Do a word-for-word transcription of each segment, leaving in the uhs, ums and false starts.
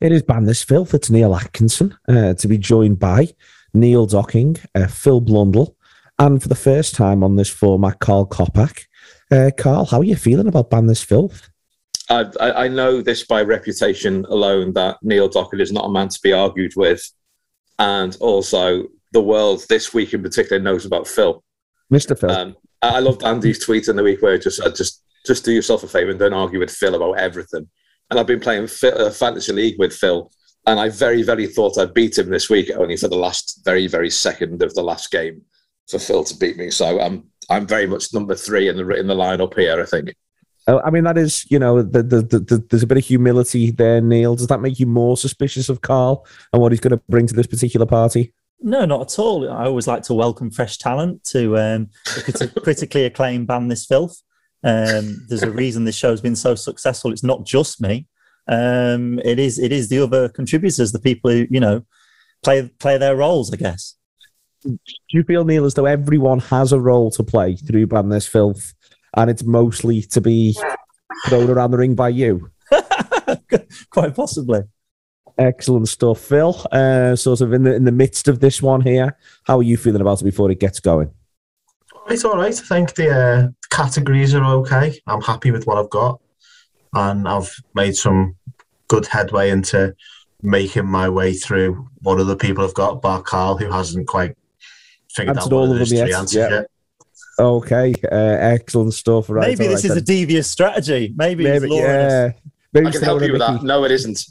It is Ban This Filth. It's Neil Atkinson, uh, to be joined by Neil Docking, uh, Phil Blundell, and for the first time on this format, Carl Kopak. Uh, Carl, how are you feeling about Ban This Filth? I, I know this by reputation alone that Neil Docking is not a man to be argued with. And also, the world this week in particular knows about Phil. Mister Phil. Um, I loved Andy's tweet in the week where it just said, just, just do yourself a favour and don't argue with Phil about everything. And I've been playing uh, Fantasy League with Phil, and I very, very thought I'd beat him this week, only for the last very, very second of the last game for Phil to beat me. So I'm I'm very much number three in the in the lineup here, I think. I mean, that is, you know, the, the, the, the, there's a bit of humility there, Neil. Does that make you more suspicious of Carl and what he's going to bring to this particular party? No, not at all. I always like to welcome fresh talent to um, critically acclaimed Ban This Filth. Um, there's a reason this show's been so successful. It's not just me. Um, it is it is the other contributors, the people who, you know, play play their roles, I guess. Do you feel, Neil, as though everyone has a role to play through Ban This Filth, and it's mostly to be thrown around the ring by you? Quite possibly. Excellent stuff, Phil. Uh, sort of in the in the midst of this one here, how are you feeling about it before it gets going? It's all right. I think the uh, categories are okay. I'm happy with what I've got. And I've made some good headway into making my way through what other people have got, bar Carl, who hasn't quite figured Answered out all what of it is them three yet. answers Yeah. yet. Okay, uh, excellent stuff. Right, maybe this right, is then. a devious strategy. Maybe, maybe he's yeah. Maybe I can help you with that. No, it isn't.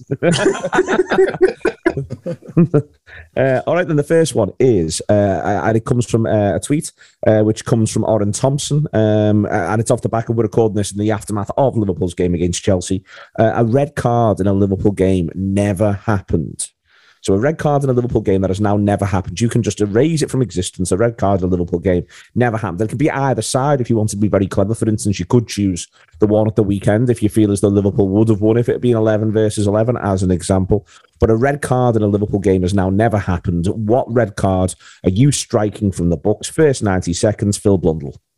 uh, all right, then the first one is, uh, and it comes from uh, a tweet, uh, which comes from Oren Thompson, um, and it's off the back of we're recording this in the aftermath of Liverpool's game against Chelsea. Uh, a red card in a Liverpool game never happened. So a red card in a Liverpool game that has now never happened. You can just erase it from existence. A red card in a Liverpool game never happened. It can be either side if you want to be very clever. For instance, you could choose the one at the weekend if you feel as though Liverpool would have won if it had been eleven versus eleven, as an example. But a red card in a Liverpool game has now never happened. What red card are you striking from the books? First ninety seconds, Phil Blundell.